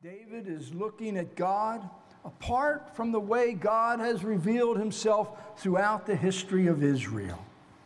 David is looking at God apart from the way God has revealed himself throughout the history of Israel.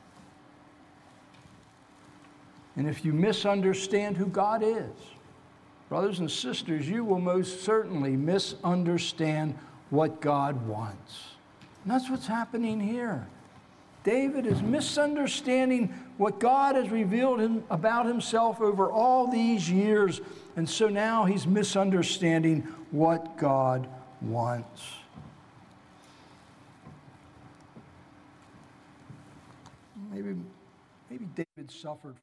And if you misunderstand who God is, brothers and sisters, you will most certainly misunderstand what God wants. And that's what's happening here. David is misunderstanding what God has revealed about himself over all these years. And so now he's misunderstanding what God wants. Maybe David suffered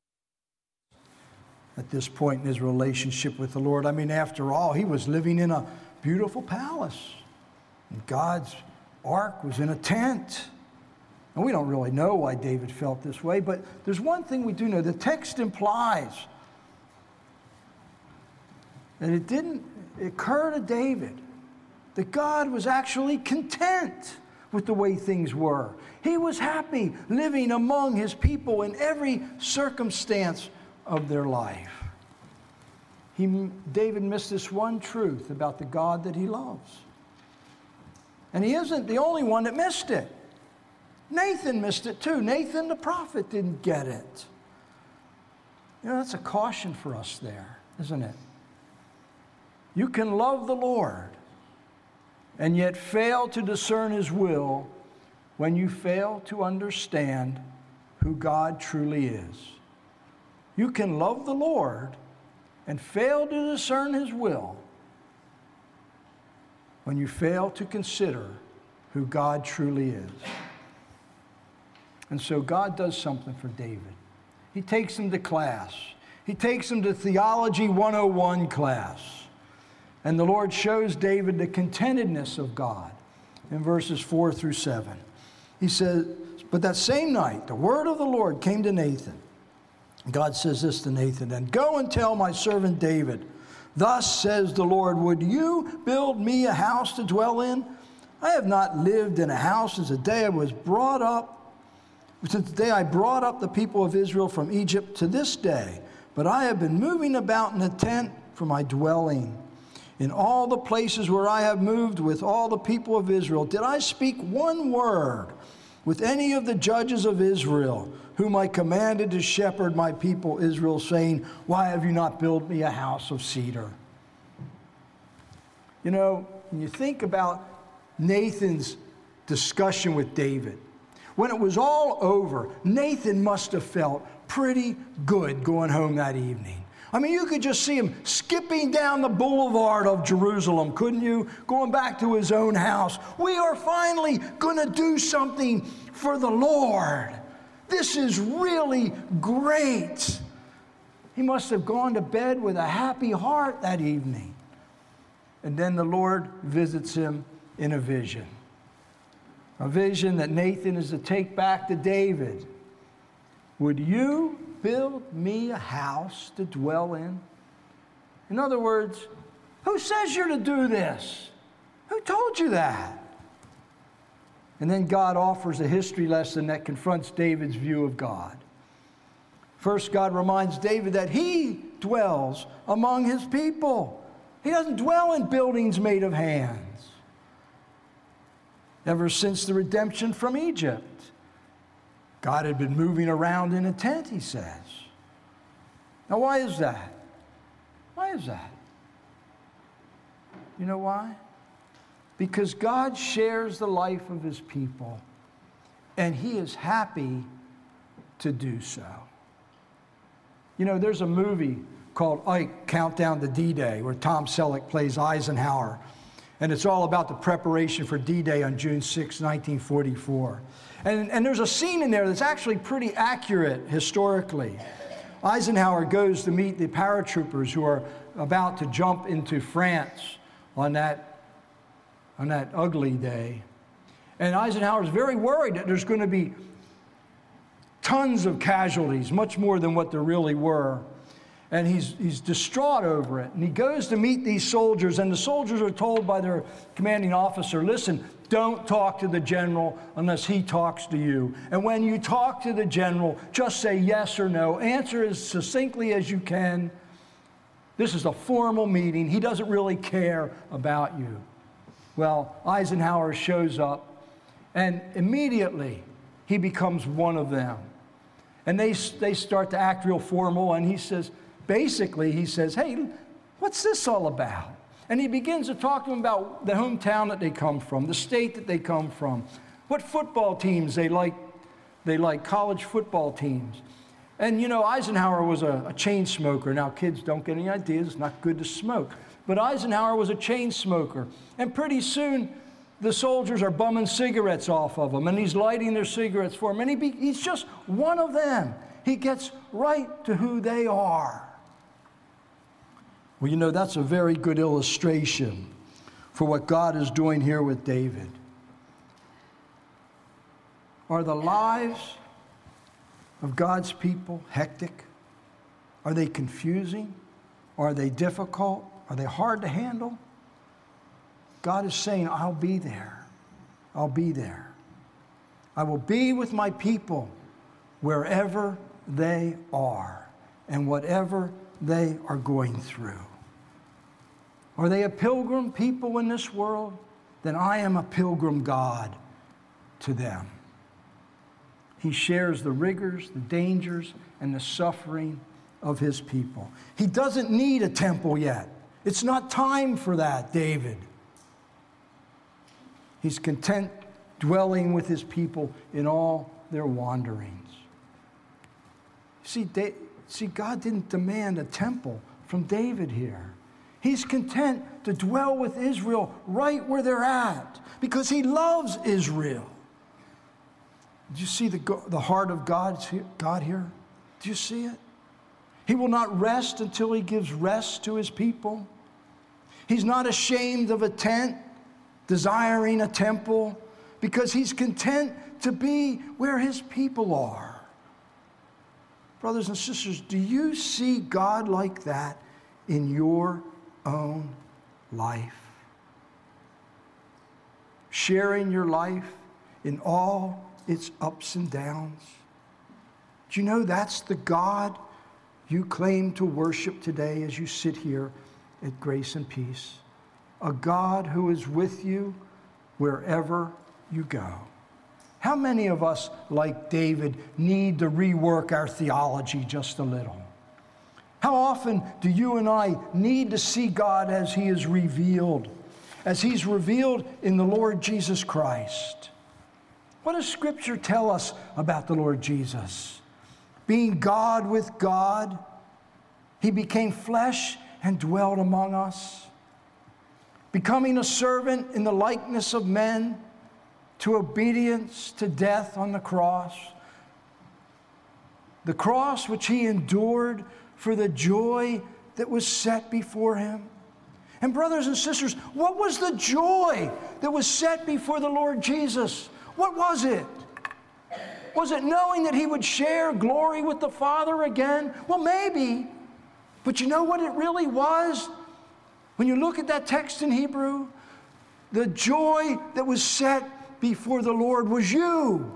at this point in his relationship with the Lord. I mean, after all, he was living in a beautiful palace. And God's ark was in a tent. And we don't really know why David felt this way, but there's one thing we do know. The text implies that it didn't occur to David that God was actually content with the way things were. He was happy living among his people in every circumstance of their life. David missed this one truth about the God that he loves. And he isn't the only one that missed it. Nathan missed it too. Nathan the prophet didn't get it. You know, that's a caution for us there, isn't it? You can love the Lord and yet fail to discern his will when you fail to understand who God truly is. You can love the Lord and fail to discern his will when you fail to consider who God truly is. And so God does something for David. He takes him to class. He takes him to Theology 101 class. And the Lord shows David the contentedness of God in verses 4 through 7. He says, but that same night, the word of the Lord came to Nathan. God says this to Nathan, and go and tell my servant David, thus says the Lord, would you build me a house to dwell in? I have not lived in a house since the day I brought up the people of Israel from Egypt to this day, but I have been moving about in a tent for my dwelling. In all the places where I have moved with all the people of Israel, did I speak one word with any of the judges of Israel, whom I commanded to shepherd my people Israel, saying, why have you not built me a house of cedar? You know, when you think about Nathan's discussion with David, when it was all over, Nathan must have felt pretty good going home that evening. I mean, you could just see him skipping down the boulevard of Jerusalem, couldn't you? Going back to his own house. We are finally going to do something for the Lord. This is really great. He must have gone to bed with a happy heart that evening. And then the Lord visits him in a vision. A vision that Nathan is to take back to David. Would you build me a house to dwell in? In other words, who says you're to do this? Who told you that? And then God offers a history lesson that confronts David's view of God. First, God reminds David that he dwells among his people. He doesn't dwell in buildings made of hands. Ever since the redemption from Egypt, God had been moving around in a tent, he says. Now, why is that? Why is that? You know why? Because God shares the life of his people, and he is happy to do so. You know, there's a movie called Ike, Countdown to D-Day, where Tom Selleck plays Eisenhower. And it's all about the preparation for D-Day on June 6, 1944. And there's a scene in there that's actually pretty accurate historically. Eisenhower goes to meet the paratroopers who are about to jump into France on that ugly day. And Eisenhower is very worried that there's going to be tons of casualties, much more than what there really were. And he's distraught over it. And he goes to meet these soldiers, and the soldiers are told by their commanding officer, listen, don't talk to the general unless he talks to you. And when you talk to the general, just say yes or no. Answer as succinctly as you can. This is a formal meeting. He doesn't really care about you. Well, Eisenhower shows up, and immediately he becomes one of them. And they start to act real formal, and he says, hey, what's this all about? And he begins to talk to them about the hometown that they come from, the state that they come from, what football teams they like. They like college football teams. And you know, Eisenhower was a chain smoker. Now, kids, don't get any ideas. It's not good to smoke. But Eisenhower was a chain smoker. And pretty soon, the soldiers are bumming cigarettes off of him, and he's lighting their cigarettes for them. And he's just one of them. He gets right to who they are. Well, you know, that's a very good illustration for what God is doing here with David. Are the lives of God's people hectic? Are they confusing? Are they difficult? Are they hard to handle? God is saying, I'll be there. I'll be there. I will be with my people wherever they are and whatever they are going through. Are they a pilgrim people in this world? Then I am a pilgrim God to them. He shares the rigors, the dangers, and the suffering of his people. He doesn't need a temple yet. It's not time for that, David. He's content dwelling with his people in all their wanderings. See, God didn't demand a temple from David here. He's content to dwell with Israel right where they're at because he loves Israel. Do you see the heart of God here? Do you see it? He will not rest until he gives rest to his people. He's not ashamed of a tent, desiring a temple, because he's content to be where his people are. Brothers and sisters, do you see God like that in your own life? Sharing your life in all its ups and downs. Do you know that's the God you claim to worship today as you sit here at Grace and Peace? A God who is with you wherever you go. How many of us, like David, need to rework our theology just a little? How often do you and I need to see God as he is revealed, as he's revealed in the Lord Jesus Christ? What does Scripture tell us about the Lord Jesus? Being God with God, he became flesh and dwelt among us. Becoming a servant in the likeness of men, to obedience to death on the cross. The cross which he endured for the joy that was set before him. And brothers and sisters, what was the joy that was set before the Lord Jesus? What was it? Was it knowing that he would share glory with the Father again? Well, maybe. But you know what it really was? When you look at that text in Hebrew, the joy that was set before the Lord was you.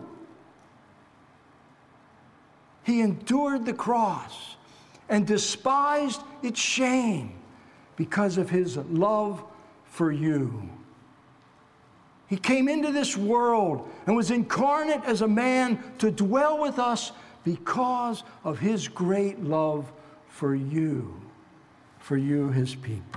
He endured the cross and despised its shame because of his love for you. He came into this world and was incarnate as a man to dwell with us because of his great love for you, his people.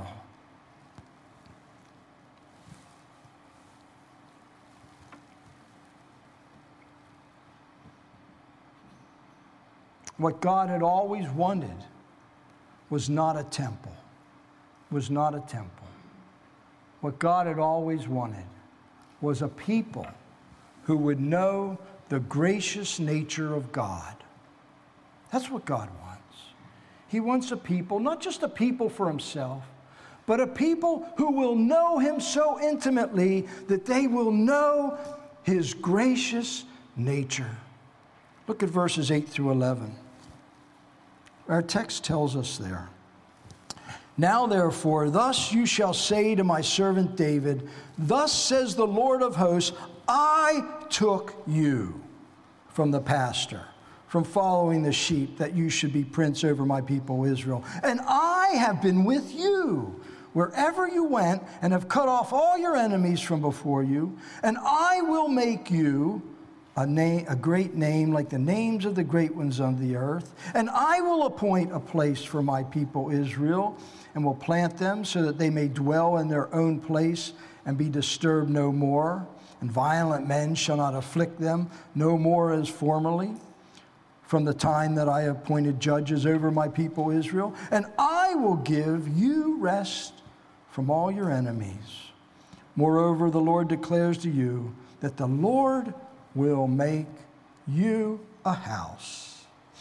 What God had always wanted was not a temple. Was not a temple. What God had always wanted was a people who would know the gracious nature of God. That's what God wants. He wants a people, not just a people for himself, but a people who will know him so intimately that they will know his gracious nature. Look at verses 8 through 11. Our text tells us there. Now, therefore, thus you shall say to my servant David, thus says the Lord of hosts, I took you from the pasture, from following the sheep, that you should be prince over my people Israel. And I I have been with you wherever you went and have cut off all your enemies from before you, and I will make you a great name like the names of the great ones on the earth, and I will appoint a place for my people Israel, and will plant them so that they may dwell in their own place and be disturbed no more, and violent men shall not afflict them no more as formerly, from the time that I appointed judges over my people Israel, and I will give you rest from all your enemies. Moreover, the Lord declares to you that the Lord will make you a house.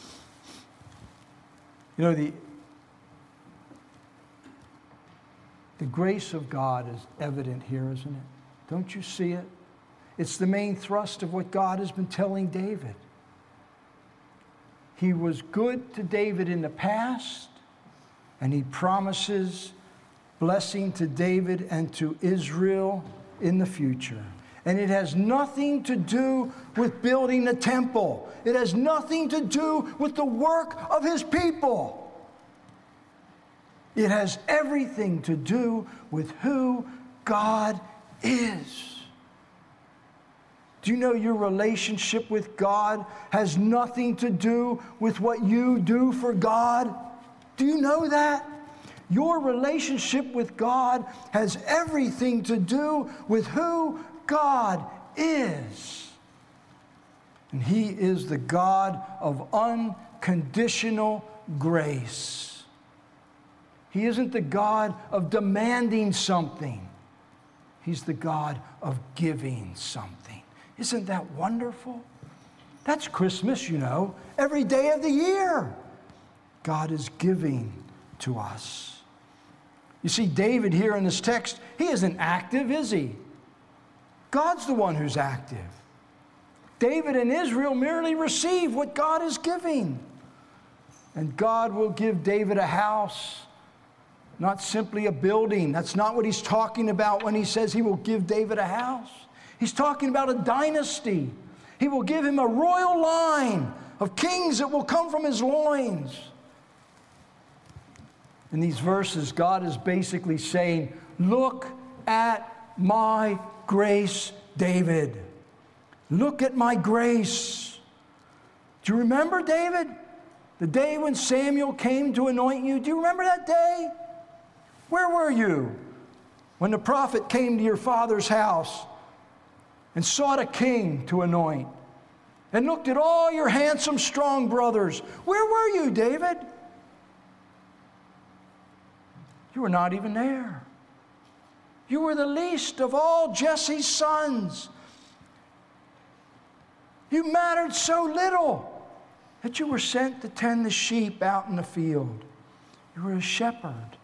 You know, the grace of God is evident here, isn't it? Don't you see it? It's the main thrust of what God has been telling David. He was good to David in the past, and he promises blessing to David and to Israel in the future. And it has nothing to do with building the temple. It has nothing to do with the work of his people. It has everything to do with who God is. Do you know your relationship with God has nothing to do with what you do for God? Do you know that? Your relationship with God has everything to do with who God is. And He is the God of unconditional grace. He isn't the God of demanding something. He's the God of giving something. Isn't that wonderful? That's Christmas, you know, every day of the year. God is giving to us. You see, David here in this text, he isn't active, is he? God's the one who's active. David and Israel merely receive what God is giving. And God will give David a house, not simply a building. That's not what he's talking about when he says he will give David a house. He's talking about a dynasty. He will give him a royal line of kings that will come from his loins. In these verses, God is basically saying, look at my grace, David. Look at my grace. Do you remember, David? The day when Samuel came to anoint you? Do you remember that day? Where were you when the prophet came to your father's house and sought a king to anoint and looked at all your handsome, strong brothers? Where were you, David? You were not even there. You were the least of all Jesse's sons. You mattered so little that you were sent to tend the sheep out in the field. You were a shepherd.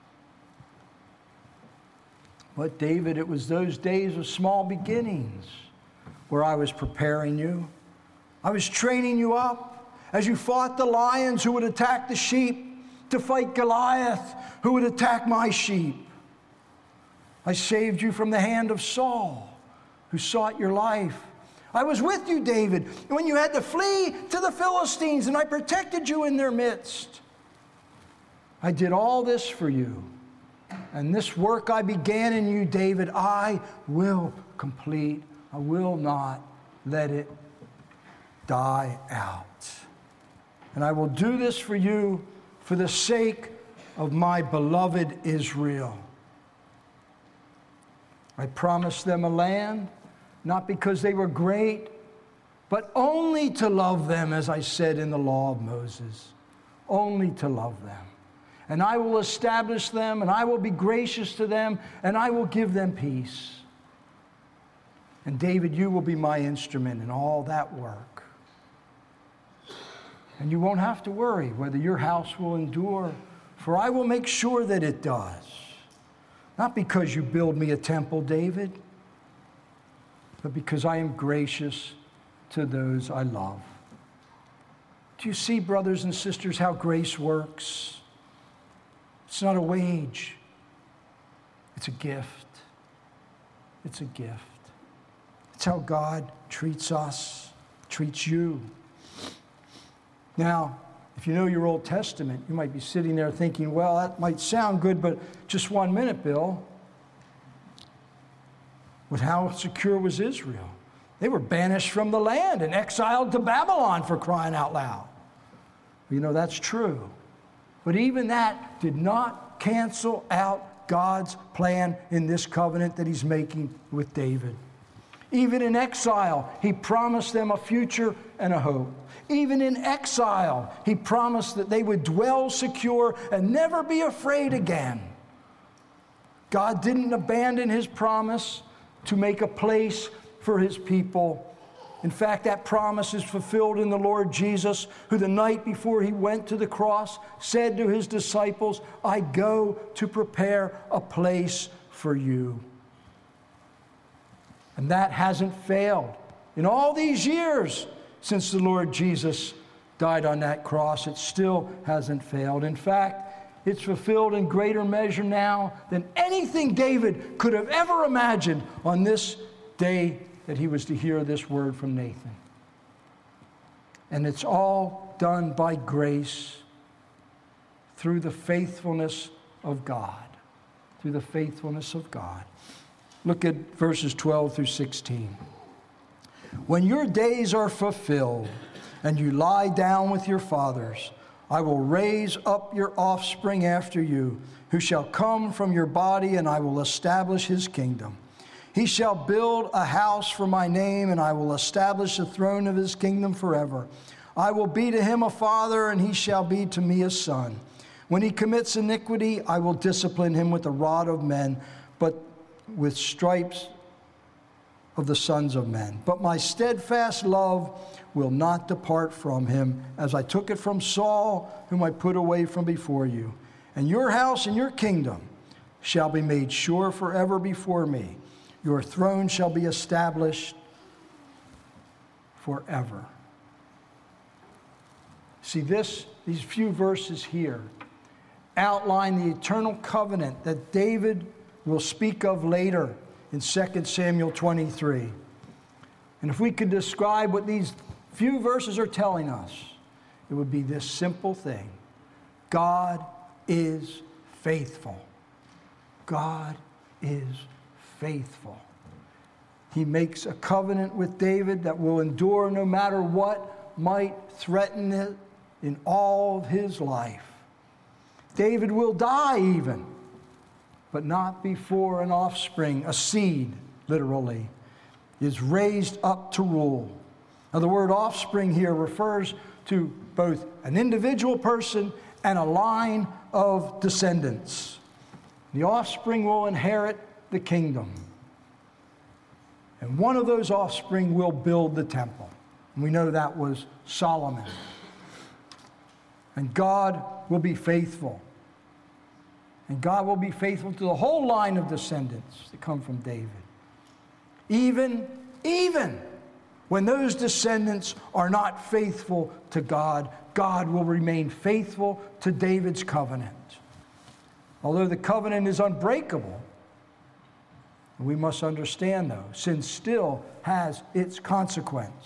But David, it was those days of small beginnings where I was preparing you. I was training you up as you fought the lions who would attack the sheep to fight Goliath who would attack my sheep. I saved you from the hand of Saul who sought your life. I was with you, David, when you had to flee to the Philistines, and I protected you in their midst. I did all this for you. And this work I began in you, David, I will complete. I will not let it die out. And I will do this for you for the sake of my beloved Israel. I promised them a land, not because they were great, but only to love them, as I said in the law of Moses. Only to love them. And I will establish them, and I will be gracious to them, and I will give them peace. And David, you will be my instrument in all that work. And you won't have to worry whether your house will endure, for I will make sure that it does. Not because you build me a temple, David, but because I am gracious to those I love. Do you see, brothers and sisters, how grace works? It's not a wage. It's a gift. It's a gift. It's how God treats us, treats you. Now, If you know your Old Testament, you might be sitting there thinking, well, that might sound good, but just 1 minute, Bill. With how secure was Israel? They were banished from the land and exiled to Babylon, for crying out loud. You know, that's true. But even that did not cancel out God's plan in this covenant that he's making with David. Even in exile, he promised them a future and a hope. Even in exile, he promised that they would dwell secure and never be afraid again. God didn't abandon his promise to make a place for his people. In fact, that promise is fulfilled in the Lord Jesus, who the night before he went to the cross said to his disciples, I go to prepare a place for you. And that hasn't failed. In all these years since the Lord Jesus died on that cross, it still hasn't failed. In fact, it's fulfilled in greater measure now than anything David could have ever imagined on this day that he was to hear this word from Nathan. And it's all done by grace through the faithfulness of God. Through the faithfulness of God. Look at verses 12 through 16. When your days are fulfilled and you lie down with your fathers, I will raise up your offspring after you, who shall come from your body, and I will establish his kingdom. He shall build a house for my name, and I will establish the throne of his kingdom forever. I will be to him a father, and he shall be to me a son. When he commits iniquity, I will discipline him with the rod of men, but with stripes of the sons of men. But my steadfast love will not depart from him, as I took it from Saul, whom I put away from before you. And your house and your kingdom shall be made sure forever before me. Your throne shall be established forever. See, these few verses here outline the eternal covenant that David will speak of later in 2 Samuel 23. And if we could describe what these few verses are telling us, it would be this simple thing. God is faithful. God is faithful. He makes a covenant with David that will endure no matter what might threaten it in all of his life. David will die even, but not before an offspring, a seed, literally, is raised up to rule. Now, the word offspring here refers to both an individual person and a line of descendants. The offspring will inherit the kingdom. And one of those offspring will build the temple. And we know that was Solomon. And God will be faithful. And God will be faithful to the whole line of descendants that come from David. Even when those descendants are not faithful to God, God will remain faithful to David's covenant. Although the covenant is unbreakable, we must understand, though, sin still has its consequence.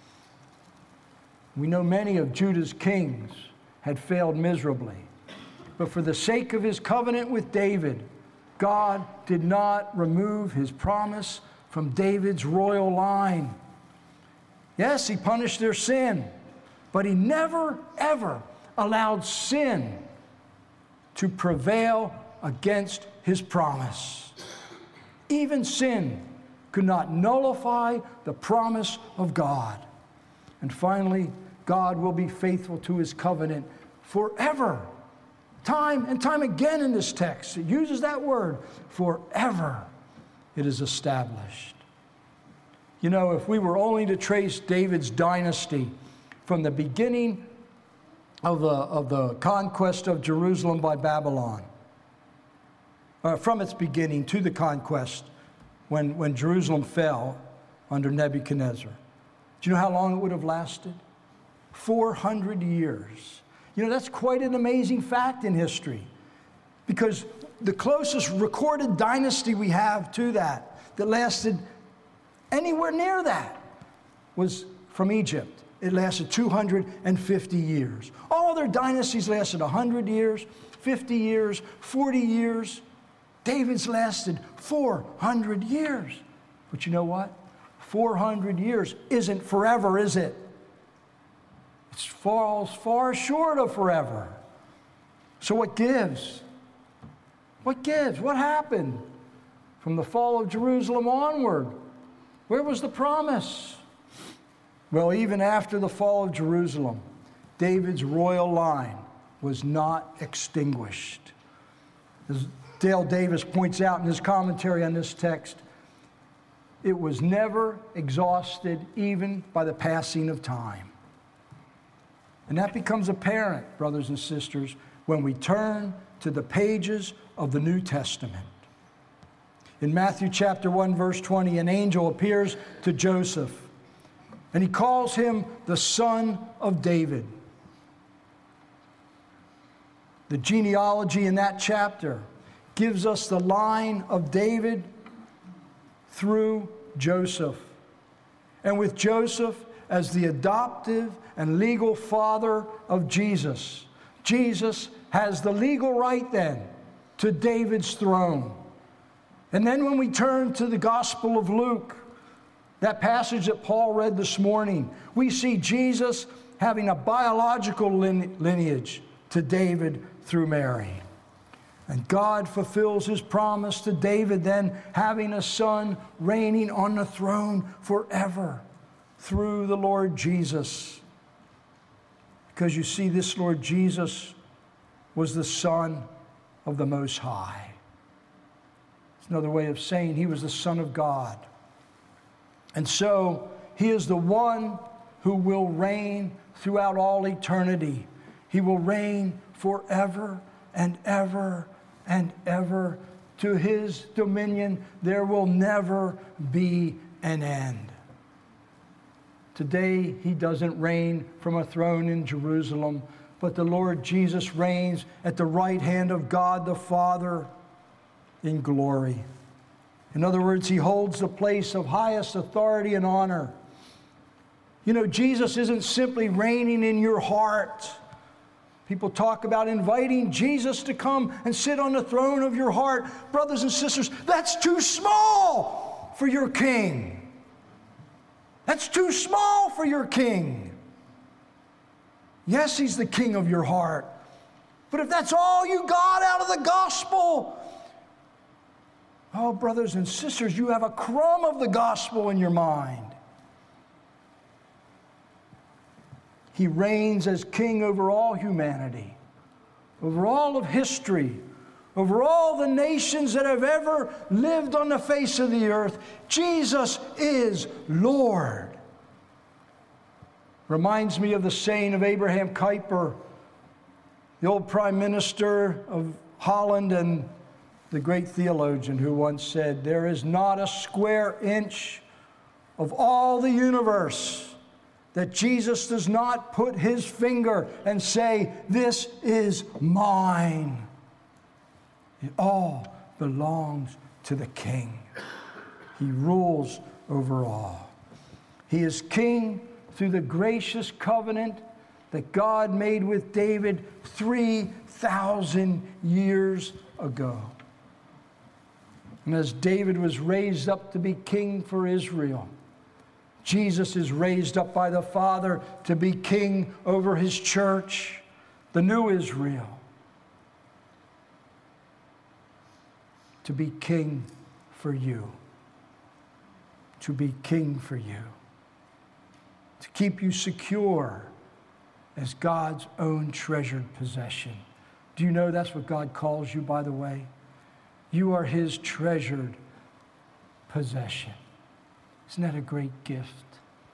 We know many of Judah's kings had failed miserably. But for the sake of his covenant with David, God did not remove his promise from David's royal line. Yes, he punished their sin, but he never, ever allowed sin to prevail against his promise. Even sin could not nullify the promise of God. And finally, God will be faithful to his covenant forever. Time and time again in this text, it uses that word, forever it is established. You know, if we were only to trace David's dynasty from the beginning of the conquest of Jerusalem by Babylon, from its beginning to the conquest when Jerusalem fell under Nebuchadnezzar, do you know how long it would have lasted? 400 years. You know, that's quite an amazing fact in history, because the closest recorded dynasty we have to that lasted anywhere near that was from Egypt, it lasted 250 years. All other dynasties lasted 100 years, 50 years, 40 years. David's lasted 400 years. But you know what? 400 years isn't forever, is it? It falls far short of forever. So what gives? What gives? What happened from the fall of Jerusalem onward? Where was the promise? Well, even after the fall of Jerusalem, David's royal line was not extinguished. As Dale Davis points out in his commentary on this text, it was never exhausted even by the passing of time. And that becomes apparent, brothers and sisters, when we turn to the pages of the New Testament. In Matthew chapter 1, verse 20, an angel appears to Joseph, and he calls him the son of David. The genealogy in that chapter gives us the line of David through Joseph. And with Joseph as the adoptive and legal father of Jesus, Jesus has the legal right then to David's throne. And then when we turn to the Gospel of Luke, that passage that Paul read this morning, we see Jesus having a biological lineage to David through Mary. And God fulfills his promise to David then having a son reigning on the throne forever through the Lord Jesus. Because you see, this Lord Jesus was the Son of the Most High. It's another way of saying he was the Son of God. And so he is the one who will reign throughout all eternity. He will reign forever and ever and ever. To his dominion there will never be an end. Today he doesn't reign from a throne in Jerusalem, but the Lord Jesus reigns at the right hand of God the Father in glory. In other words, he holds the place of highest authority and honor. You know, Jesus isn't simply reigning in your heart. People talk about inviting Jesus to come and sit on the throne of your heart. Brothers and sisters, that's too small for your king. That's too small for your king. Yes, he's the king of your heart. But if that's all you got out of the gospel, oh, brothers and sisters, you have a crumb of the gospel in your mind. He reigns as king over all humanity, over all of history, over all the nations that have ever lived on the face of the earth. Jesus is Lord. Reminds me of the saying of Abraham Kuyper, the old prime minister of Holland and the great theologian, who once said, "There is not a square inch of all the universe that Jesus does not put his finger and say, 'This is mine.' It all belongs to the King. He rules over all. He is king through the gracious covenant that God made with David 3,000 years ago. And as David was raised up to be king for Israel, Jesus is raised up by the Father to be king over his church, the new Israel. To be king for you. To be king for you. To keep you secure as God's own treasured possession. Do you know that's what God calls you, by the way? You are his treasured possession. Isn't that a great gift?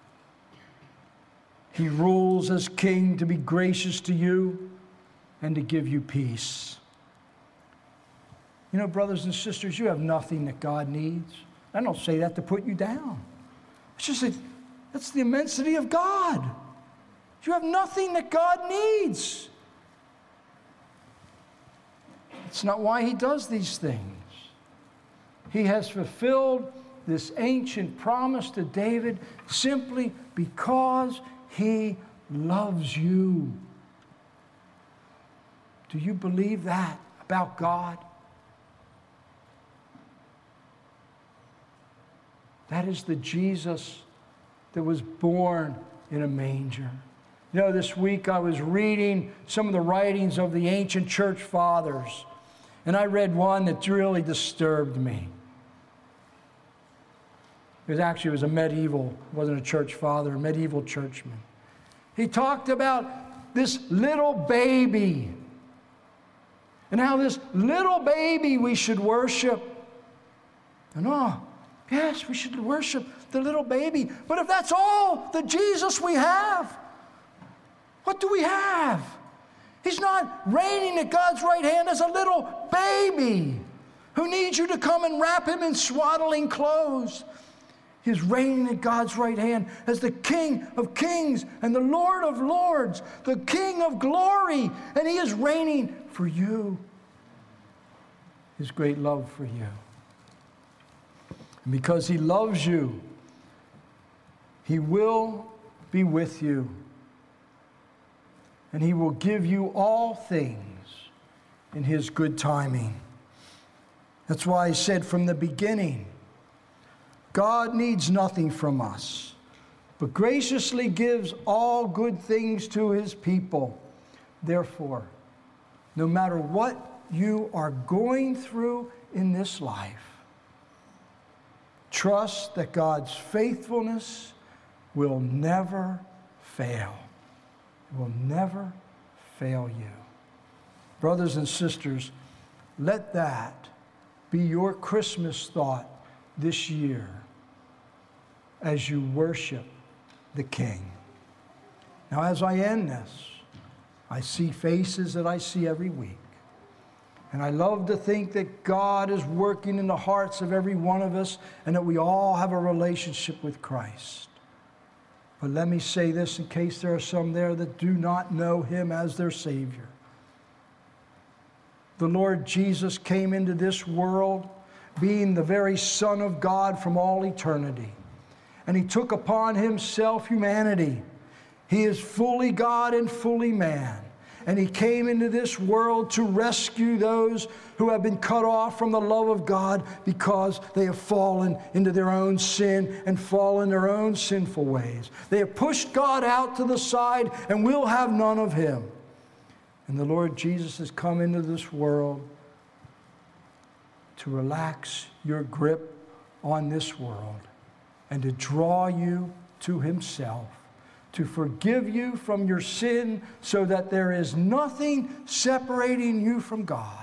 He rules as king to be gracious to you and to give you peace. You know, brothers and sisters, you have nothing that God needs. I don't say that to put you down. It's just that that's the immensity of God. You have nothing that God needs. It's not why he does these things. He has fulfilled this ancient promise to David simply because He loves you. Do you believe that about God? That is the Jesus that was born in a manger. You know, this week I was reading some of the writings of the ancient church fathers, and I read one that really disturbed me. It was a medieval, wasn't a church father, a medieval churchman. He talked about this little baby and how this little baby we should worship. And yes, we should worship the little baby. But if that's all the Jesus we have, what do we have? He's not reigning at God's right hand as a little baby who needs you to come and wrap him in swaddling clothes. He's reigning at God's right hand as the King of kings and the Lord of lords, the King of glory, and he is reigning for you. His great love for you. And because he loves you, he will be with you. And he will give you all things in his good timing. That's why I said from the beginning, God needs nothing from us, but graciously gives all good things to his people. Therefore, no matter what you are going through in this life, trust that God's faithfulness will never fail. It will never fail you. Brothers and sisters, let that be your Christmas thought this year as you worship the King. Now, as I end this, I see faces that I see every week. And I love to think that God is working in the hearts of every one of us and that we all have a relationship with Christ. But let me say this in case there are some there that do not know him as their Savior. The Lord Jesus came into this world being the very Son of God from all eternity. And he took upon himself humanity. He is fully God and fully man. And he came into this world to rescue those who have been cut off from the love of God because they have fallen into their own sin and fallen their own sinful ways. They have pushed God out to the side and will have none of him. And the Lord Jesus has come into this world to relax your grip on this world and to draw you to himself, to forgive you from your sin so that there is nothing separating you from God,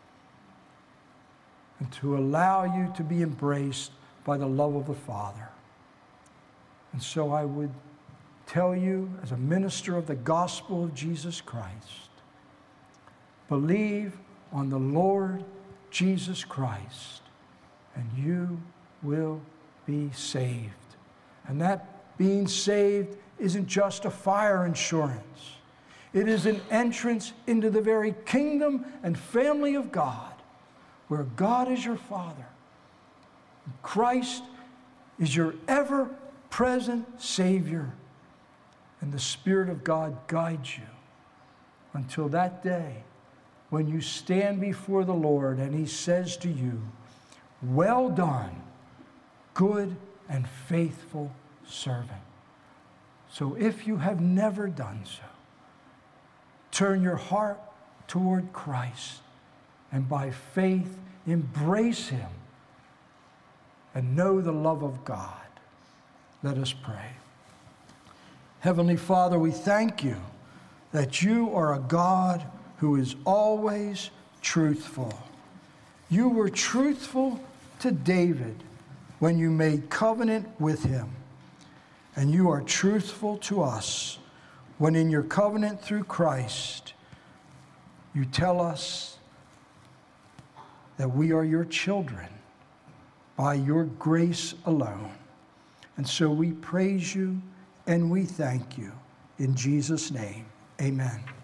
and to allow you to be embraced by the love of the Father. And so I would tell you, as a minister of the gospel of Jesus Christ, believe on the Lord Jesus Christ, and you will be saved. And that being saved isn't just a fire insurance. It is an entrance into the very kingdom and family of God, where God is your Father. Christ is your ever-present Savior, and the Spirit of God guides you until that day when you stand before the Lord and he says to you, "Well done, good and faithful servant." So if you have never done so, turn your heart toward Christ and by faith embrace him and know the love of God. Let us pray. Heavenly Father, we thank you that you are a God who is always truthful. You were truthful to David when you made covenant with him. And you are truthful to us when in your covenant through Christ, you tell us that we are your children by your grace alone. And so we praise you and we thank you. In Jesus' name, amen.